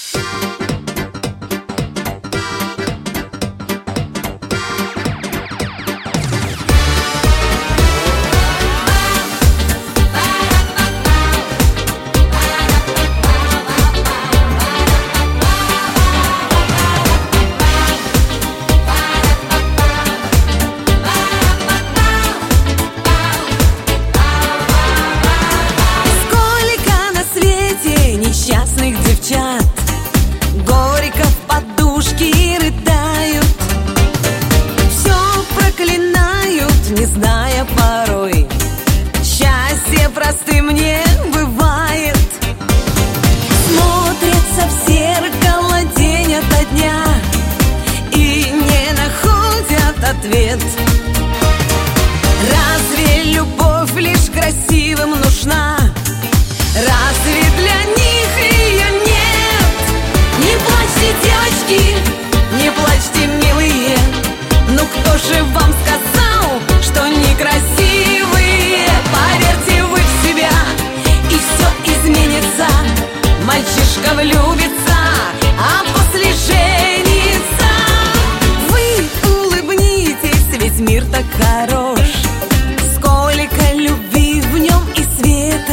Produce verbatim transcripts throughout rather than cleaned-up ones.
Несчастных девчат горько в подушки рыдают, все проклинают, не зная порой, счастье простым не бывает. Смотрятся в зеркало день ото дня и не находят ответ. Разве любовь лишь красивым нужна? Разве для них ее нет? Не плачьте, девочки, не плачьте, милые. Ну кто же вам сказал, что некрасивые? Поверьте вы в себя, и все изменится. Мальчишка влюбится, а после женится. Вы улыбнитесь, ведь мир так хорош, сколько любви в нем и света.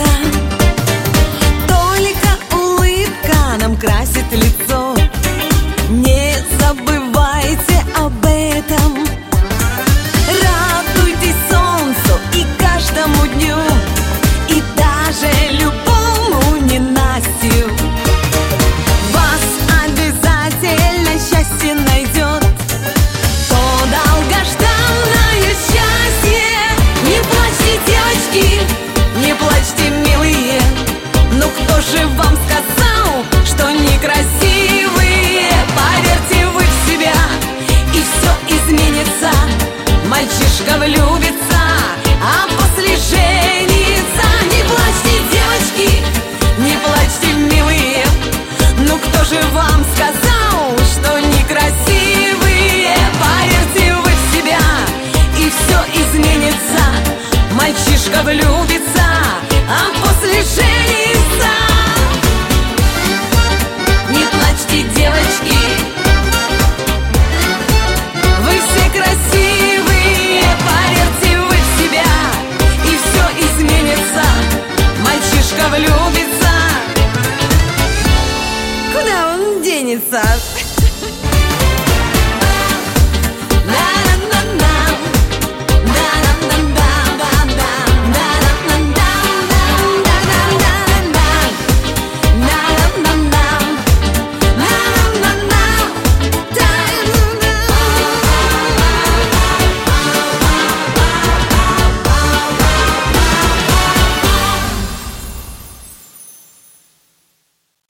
Красит лицо, не забывайте об этом. Радуйтесь солнцу и каждому дню, и даже любому ненастью. Вас обязательно счастье найдет, то долгожданное счастье. Не плачьте, девочки, не плачьте, милые. Ну кто же вам сказал, что некрасивые? Поверьте вы в себя, и все изменится. Мальчишка влюбится, а после женится. Не плачьте, девочки, не плачьте, милые. Ну кто же вам сказал, что некрасивые? Поверьте вы в себя, и все изменится. Мальчишка влюбится, а после женится. Девочки, вы все красивые, поверьте вы в себя, и все изменится. Мальчишка влюбится, куда он денется?